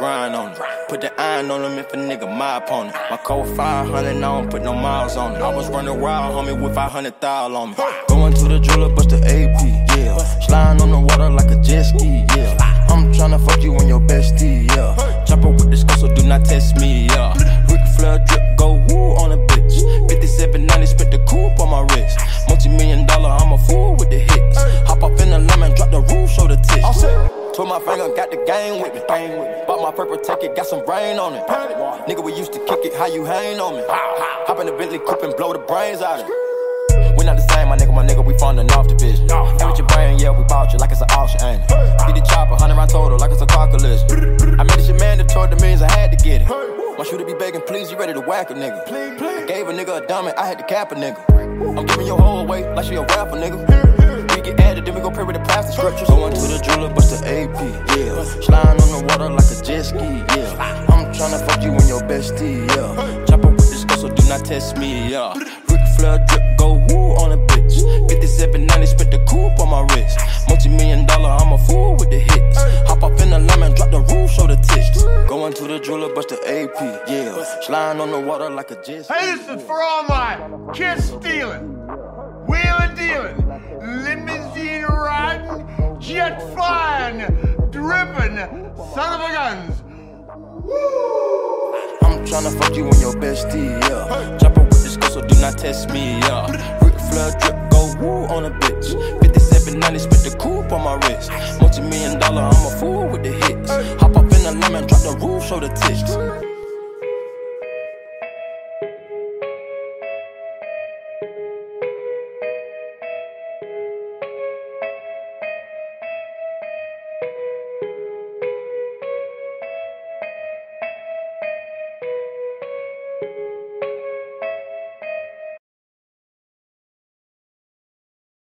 grind on it. Put the iron on him if a nigga my opponent. My code 500, I don't put no miles on it. I was running wild, homie, with 500,000 on me. Going to the jeweler, bust the AP, yeah. Sliding on the water like a jet ski, yeah. I'm tryna fuck you and your bestie, yeah. Chopper with the skull, so do not test me, yeah. Ric Flair drip, go woo on a bitch. 5790, spent the coupe on my wrist. Multi-million-dollar, I'm a fool with the hits. Hop up in the lemon, drop the roof, show the tits. Twirl my finger, got the game with me. Bought my purple ticket, got some rain on it. Nigga, we used to kick it, how you hang on me? Hop in the Bentley coupe and blow the brains out of it. We not the same, my nigga, we funding off the vision. Get with your brain, yeah, we bought you like it's an auction, ain't it? Get the chopper, 100 round total, like it's a car collision. I made this shit mandatory, the means I had to get it. My shooter be begging, please, you ready to whack a nigga? I gave a nigga a dummy, I had to cap a nigga. I'm giving your whole away like she a rapper, nigga. We get added, then we go pray with the plastic scriptures. Going to the jeweler, bust the AP, yeah. Sliding on the water like a jet ski, yeah. I'm tryna fuck you and your bestie, yeah. Chopper with this girl, so do not test me, yeah. Ric Flair drip, go woo on a bitch. 5790, spent the coupe on my wrist. Multi-million-dollar, I'm a fool with the hits. Hop up in the lemon, drop the roof, show the tits. Going to the jeweler, bust the AP, yeah. Sliding on the water like a jet ski. Hey, this is for all my kids stealing, wheeling dealing, limousine riding, jet flying, dripping, son of a guns. I'm tryna fuck you and your bestie, yeah. Chopper with this girl, so do not test me, yeah. Ric Flair drip, go woo on a bitch. 5790, spent the coupe on my wrist. Multi-million-dollar, I'm a fool with the hits. Hop up in the lemon, drop the roof, show the tits.